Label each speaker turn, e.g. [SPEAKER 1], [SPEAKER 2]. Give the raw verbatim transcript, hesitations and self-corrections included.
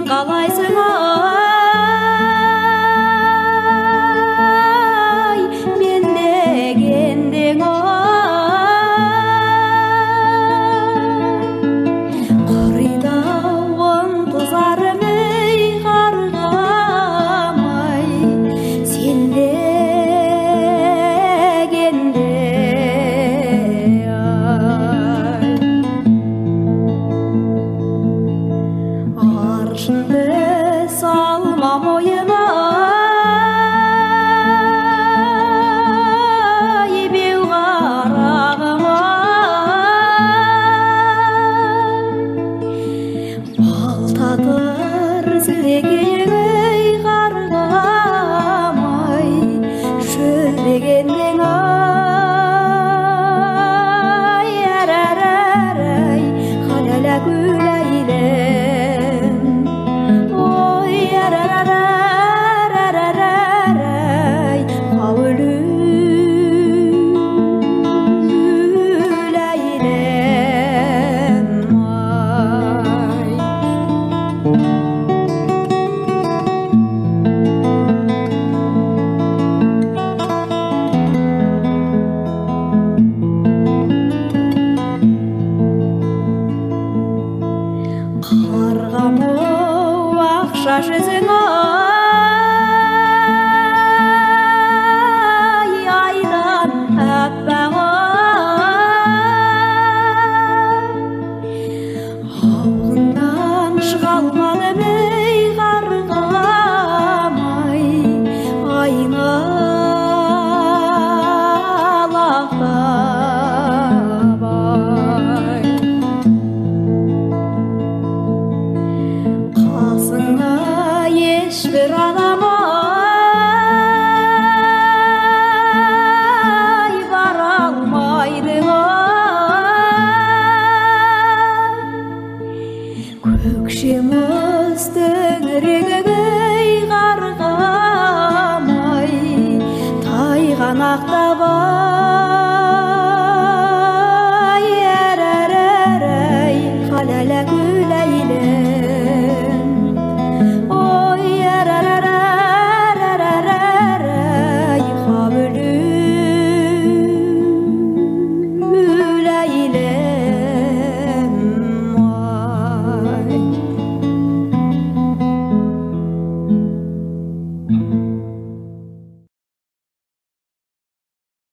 [SPEAKER 1] қалайсың ай мен дегенде құридауын қызармай қарғамай сен дегенде аршынды салма мойыма ебеу қарағыма балтатыр сілтегенің қарғамай шөлдегенің ай әрәрәрәй қаләлә күләйлі қарғамау ақша жүзің ай айдан әппақ аулыңнан шыға алмадым ей қарғамай айналақтап ай қасыңа ешбір адам ай бара алмайды көкшеміз төңірегің қарғамай тайғанақтап